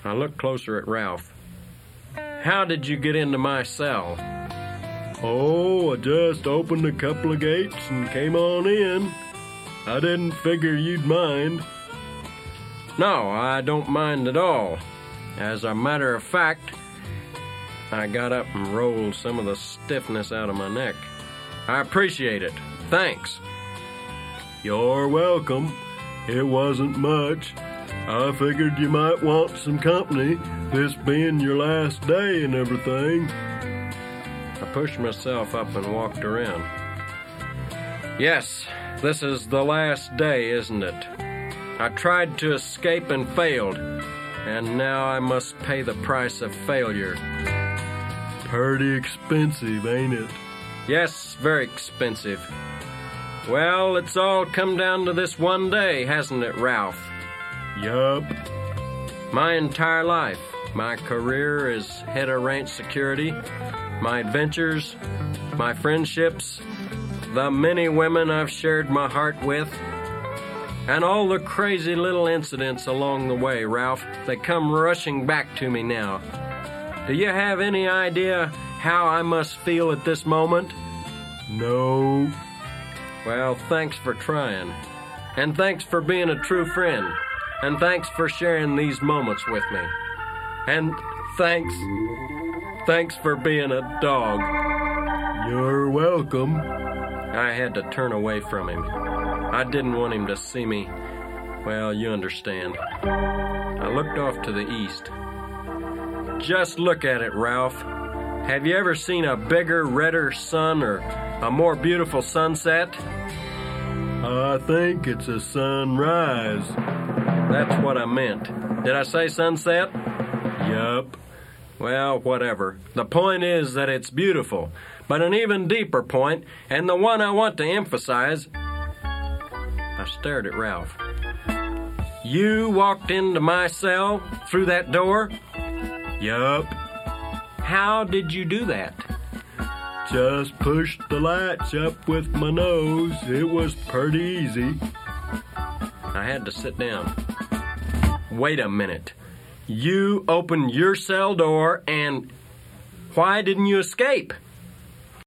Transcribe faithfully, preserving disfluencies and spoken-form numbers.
I looked closer at Ralph. How did you get into my cell? Oh, I just opened a couple of gates and came on in. I didn't figure you'd mind. No, I don't mind at all. As a matter of fact, I got up and rolled some of the stiffness out of my neck. I appreciate it. Thanks. You're welcome. It wasn't much. I figured you might want some company, this being your last day and everything. I pushed myself up and walked around. Yes, this is the last day, isn't it? I tried to escape and failed, and now I must pay the price of failure. Pretty expensive, ain't it? Yes, very expensive. Well, it's all come down to this one day, hasn't it, Ralph? Yup. My entire life, my career as head of ranch security, my adventures, my friendships, the many women I've shared my heart with, and all the crazy little incidents along the way, Ralph, they come rushing back to me now. Do you have any idea how I must feel at this moment? No. Well, thanks for trying. And thanks for being a true friend. And thanks for sharing these moments with me. And thanks, thanks for being a dog. You're welcome. I had to turn away from him. I didn't want him to see me. Well, you understand. I looked off to the east. Just look at it, Ralph. Have you ever seen a bigger, redder sun or a more beautiful sunset? I think it's a sunrise. That's what I meant. Did I say sunset? Yup. Well, whatever. The point is that it's beautiful. But an even deeper point, and the one I want to emphasize... I stared at Ralph. You walked into my cell through that door? Yup. How did you do that? Just pushed the latch up with my nose. It was pretty easy. I had to sit down. Wait a minute. You opened your cell door and... Why didn't you escape?